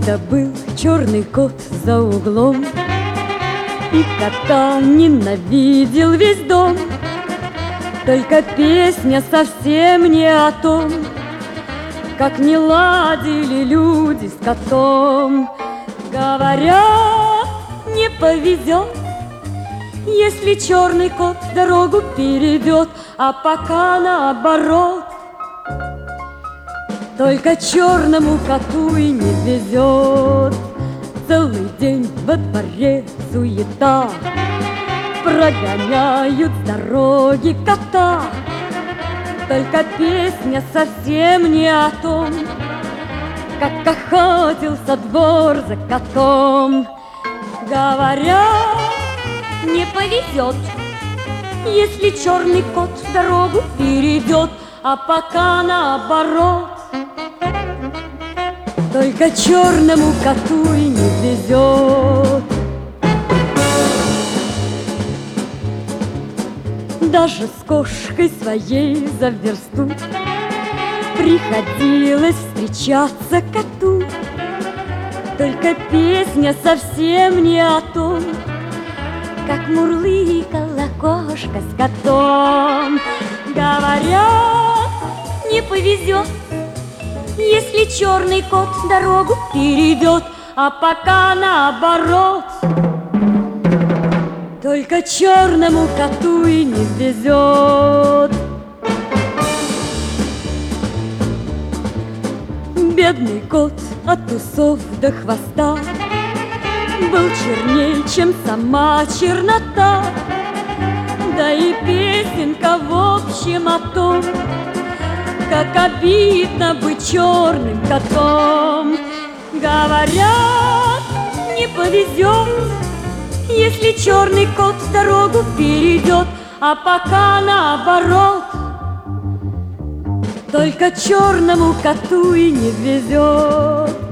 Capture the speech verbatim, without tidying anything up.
Как-то был черный кот за углом, и кота ненавидел весь дом. Только песня совсем не о том, как не ладили люди с котом. Говорят, не повезет, если черный кот дорогу перейдет, а пока наоборот. Только черному коту и не везет. Целый день во дворе суета, прогоняют с дороги кота. Только песня совсем не о том, как охотился двор за котом. Говорят, не повезет, если черный кот дорогу перейдет, а пока наоборот. Только черному коту и не везет. Даже с кошкой своей за версту приходилось встречаться коту. Только песня совсем не о том, как мурлыкала кошка с котом. Говорят, не повезет, если черный кот дорогу перейдет, а пока наоборот. Только черному коту и не везет. Бедный кот от усов до хвоста был черней, чем сама чернота. Да и песенка в общем о том, как обидно быть черным котом. Говорят, не повезет, если черный кот дорогу перейдет, а пока наоборот. Только черному коту и не везет.